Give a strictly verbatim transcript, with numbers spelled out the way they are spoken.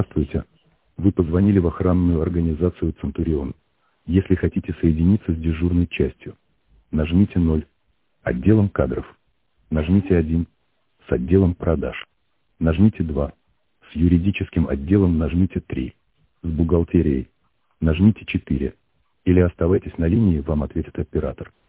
Здравствуйте. Вы позвонили в охранную организацию «Центурион». Если хотите соединиться с дежурной частью, нажмите ноль. Отделом кадров. Нажмите один. С отделом продаж. Нажмите два. С юридическим отделом нажмите три. С бухгалтерией. Нажмите четыре. Или оставайтесь на линии, вам ответит оператор.